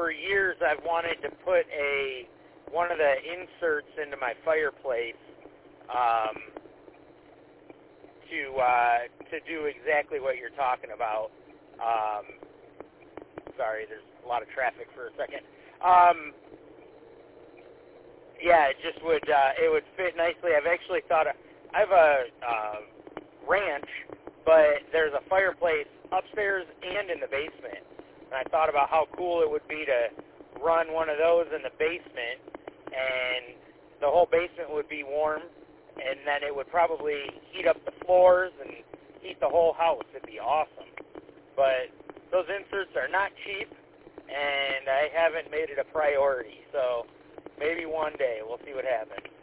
for years I've wanted to put one of the inserts into my fireplace to do exactly what you're talking about. Sorry, there's a lot of traffic for a second. Yeah, it just would it would fit nicely. I've actually thought I have a ranch, but there's a fireplace upstairs and in the basement. And I thought about how cool it would be to run one of those in the basement, and the whole basement would be warm, and then it would probably heat up the floors and heat the whole house. It'd be awesome. But those inserts are not cheap, and I haven't made it a priority. So maybe one day. We'll see what happens.